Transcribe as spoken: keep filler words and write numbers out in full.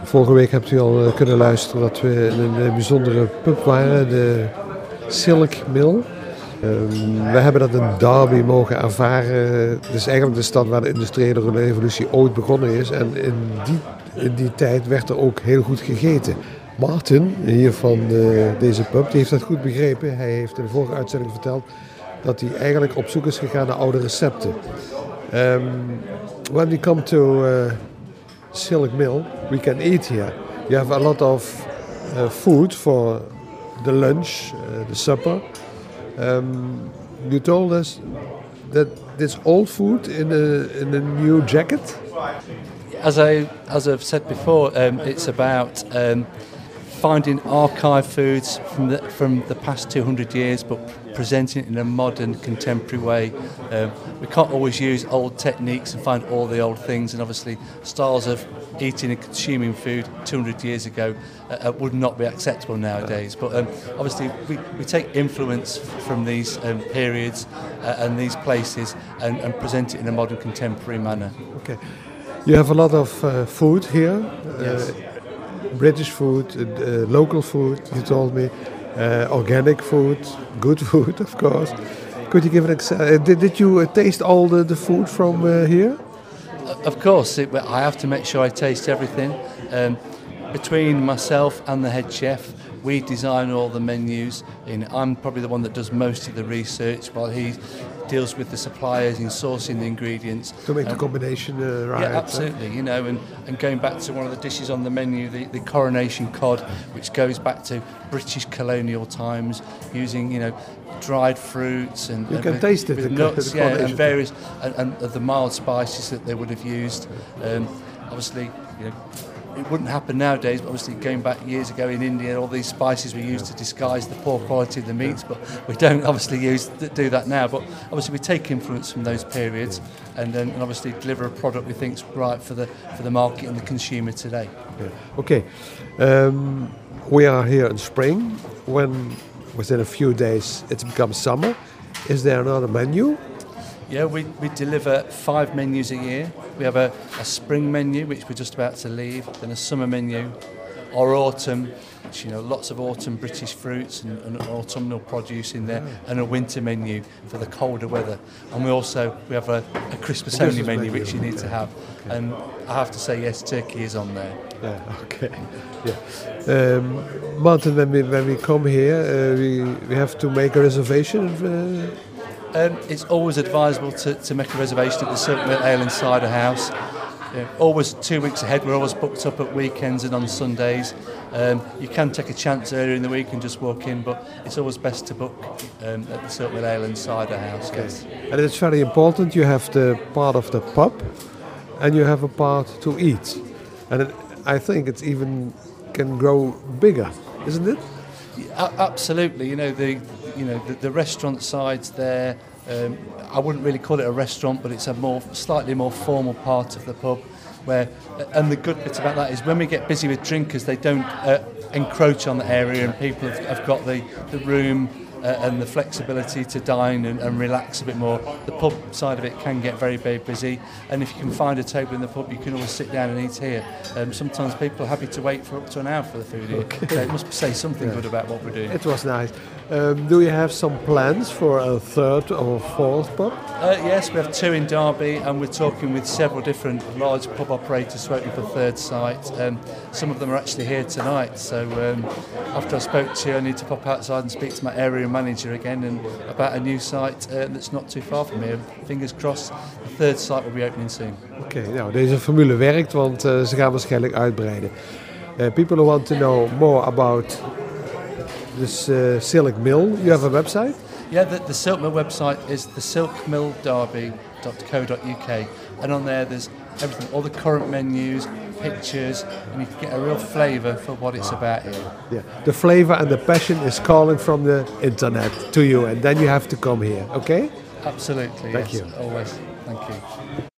Vorige week hebt u al kunnen luisteren dat we in een bijzondere pub waren, de Silk Mill. Um, we hebben dat in Derby mogen ervaren. Het is eigenlijk de stad waar de industriële revolutie ooit begonnen is. En in die, in die tijd werd er ook heel goed gegeten. Martin, hier van de, deze pub, die heeft dat goed begrepen. Hij heeft in de vorige uitzending verteld dat hij eigenlijk op zoek is gegaan naar oude recepten. Um, when we come to uh, Silk Mill, we can eat here. You have a lot of uh, food for the lunch, uh, the supper. Um, you told us that this old food in a in a new jacket. As I as I've said before, um, it's about um, finding archive foods from the from the past two hundred years, but presenting it in a modern, contemporary way. Um, we can't always use old techniques and find all the old things, and obviously styles of eating and consuming food two hundred years ago uh, would not be acceptable nowadays. But um, obviously we, we take influence from these um, periods uh, and these places and, and present it in a modern, contemporary manner. Okay. You have a lot of uh, food here. Yes. Uh, British food, uh, local food, you told me. Uh, organic food, good food, of course. Could you give an example? Uh, did, did you uh, taste all the, the food from uh, here? Of course, it, I have to make sure I taste everything. Um, between myself and the head chef, we design all the menus. In, I'm probably the one that does most of the research, while he deals with the suppliers in sourcing the ingredients. To make um, the combination uh, right. Yeah, absolutely. You know, and, and going back to one of the dishes on the menu, the, the coronation cod, which goes back to British colonial times, using, you know, dried fruits and, you and can with, taste it, with the, nuts, the yeah, and various and, and the mild spices that they would have used. Um, obviously, you know, it wouldn't happen nowadays, but obviously going back years ago in India, all these spices were used to disguise the poor quality of the meats, but we don't obviously use do that now. But obviously we take influence from those periods and then and obviously deliver a product we think's right for the for the market and the consumer today. Yeah. Okay, um, we are here in spring. When within a few days it becomes summer, is there another menu? Yeah, we, we deliver five menus a year. We have a, a spring menu, which we're just about to leave, then a summer menu, our autumn, which, you know, lots of autumn British fruits and, and autumnal produce in there, and a winter menu for the colder weather. And we also we have a, a Christmas only menu, menu, which you need okay. to have. Okay. And I have to say, yes, turkey is on there. Yeah, okay. Yeah. Um, Martin, when we when we come here, uh, we we have to make a reservation. Uh, Um, it's always advisable to, to make a reservation at the Silk Mill Ale and Cider House. Uh, always two weeks ahead. We're always booked up at weekends and on Sundays. Um, you can take a chance earlier in the week and just walk in, but it's always best to book um, at the Silk Mill Ale and Cider House. Okay. Yes. And it's very important. You have the part of the pub, and you have a part to eat. And it, I think it even can grow bigger, isn't it? Yeah, absolutely. You know the you know the, the restaurant side's there. Um, I wouldn't really call it a restaurant, but it's a more slightly more formal part of the pub. Where and the good bit about that is when we get busy with drinkers, they don't uh, encroach on the area, and people have, have got the the room uh, and the flexibility to dine and, and relax a bit more. The pub side of it can get very, very busy, and if you can find a table in the pub, you can always sit down and eat here. Um, sometimes people are happy to wait for up to an hour for the food here. Okay. So it must say something yeah. good about what we're doing. It was nice. Um, do you have some plans for a third or fourth pub? Uh, yes, we have two in Derby, and we're talking with several different large pub operators to open for a third site. Um, some of them are actually here tonight, so um, after I spoke to you, I need to pop outside and speak to my area manager again and about a new site uh, that's not too far from here. Fingers crossed, the third site will be opening soon. Oké, okay, nou deze formule werkt, want uh, ze gaan waarschijnlijk uitbreiden. Uh, people who want to know more about this uh, Silk Mill, you have a website? Yeah, the, the Silk Mill website is the silk mill derby dot co dot U K, and on there there's everything, all the current menus, pictures, and you can get a real flavour for what it's about here. Yeah, the flavour and the passion is calling from the internet to you, and then you have to come here, okay? Absolutely, Thank yes, you. always. Thank you.